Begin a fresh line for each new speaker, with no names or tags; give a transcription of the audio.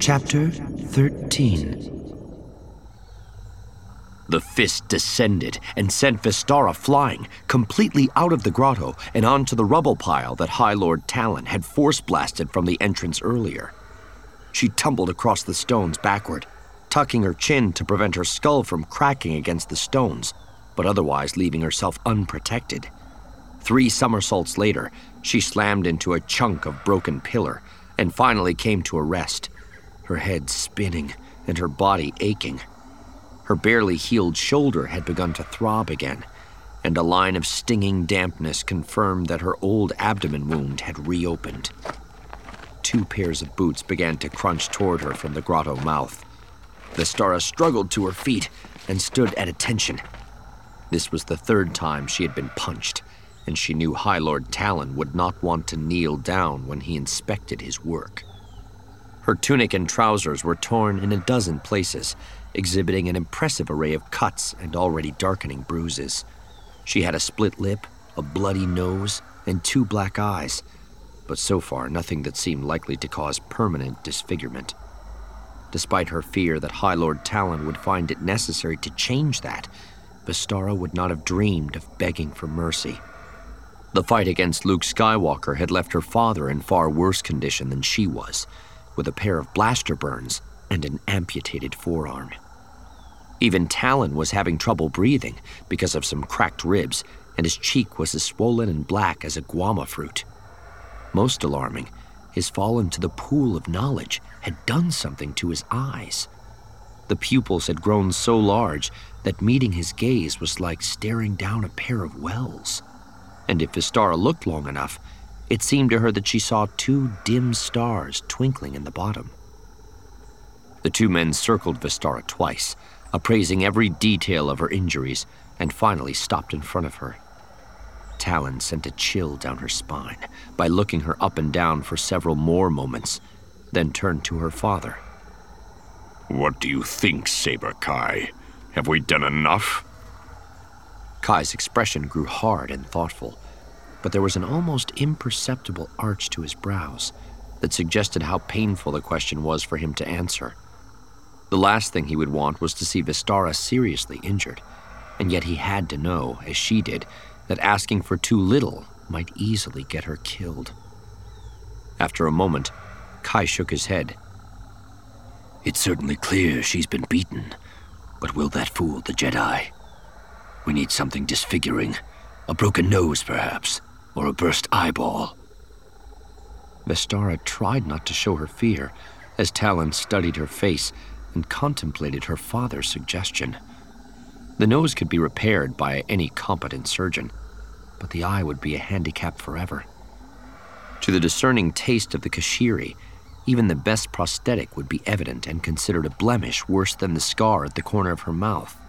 Chapter 13.
The fist descended and sent Vistara flying, completely out of the grotto and onto the rubble pile that High Lord Talon had force-blasted from the entrance earlier. She tumbled across the stones backward, tucking her chin to prevent her skull from cracking against the stones, but otherwise leaving herself unprotected. 3 somersaults later, she slammed into a chunk of broken pillar and finally came to a rest, her head spinning and her body aching. Her barely healed shoulder had begun to throb again, and a line of stinging dampness confirmed that her old abdomen wound had reopened. 2 pairs of boots began to crunch toward her from the grotto mouth. Vistara struggled to her feet and stood at attention. This was the 3rd time she had been punched, and she knew High Lord Talon would not want to kneel down when he inspected his work. Her tunic and trousers were torn in a dozen places, exhibiting an impressive array of cuts and already darkening bruises. She had a split lip, a bloody nose, and 2 black eyes, but so far nothing that seemed likely to cause permanent disfigurement. Despite her fear that High Lord Talon would find it necessary to change that, Vistara would not have dreamed of begging for mercy. The fight against Luke Skywalker had left her father in far worse condition than she was, with a pair of blaster burns and an amputated forearm. Even Talon was having trouble breathing because of some cracked ribs, and his cheek was as swollen and black as a guama fruit. Most alarming, his fall into the pool of knowledge had done something to his eyes. The pupils had grown so large that meeting his gaze was like staring down a pair of wells. And if Vistara looked long enough, it seemed to her that she saw 2 dim stars twinkling in the bottom. The 2 men circled Vistara twice, appraising every detail of her injuries, and finally stopped in front of her. Talon sent a chill down her spine by looking her up and down for several more moments, then turned to her father.
"What do you think, Saber Kai? Have we done enough?"
Kai's expression grew hard and thoughtful, but there was an almost imperceptible arch to his brows that suggested how painful the question was for him to answer. The last thing he would want was to see Vistara seriously injured, and yet he had to know, as she did, that asking for too little might easily get her killed. After a moment, Kai shook his head.
"It's certainly clear she's been beaten, but will that fool the Jedi? We need something disfiguring. A broken nose, perhaps, or a burst eyeball."
Vistara tried not to show her fear as Talon studied her face and contemplated her father's suggestion. The nose could be repaired by any competent surgeon, but the eye would be a handicap forever. To the discerning taste of the Kashiri, even the best prosthetic would be evident and considered a blemish worse than the scar at the corner of her mouth.